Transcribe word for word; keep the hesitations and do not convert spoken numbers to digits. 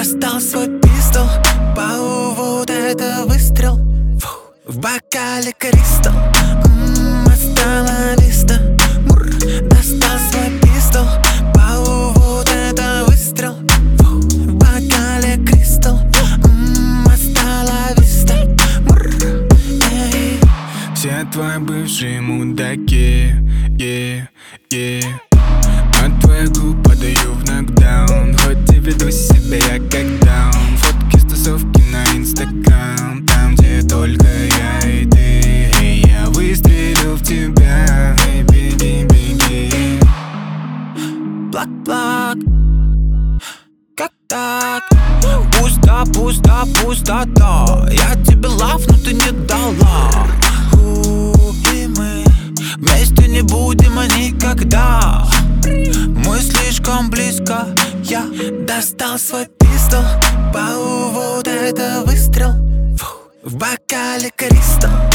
достал свой пистол. Пау, вот это выстрел. Фу. В бокале кристалл. Ммм, остала виста. Мур. Достал свой пистол. Пау, вот это выстрел. Фу. В бокале кристалл. Ммм, остала виста. Мур. Эй. Все твои бывшие мудаки, yeah, yeah. От твоих губ падаю в нокдаун. Хоть и веду себя я как даун. Фотки с тусовки на инстаграм, там, где только я и ты. И я выстрелил в тебя, эй, беги, беги. Плак-плак. Как так? Пусто, пусто, пустота. Я тебе лав, но ты не дала. У, и мы вместе не будем никогда. Мы слишком близко. Я достал свой пистол. Пау, вот это выстрел. Фу. В бокале кристалл.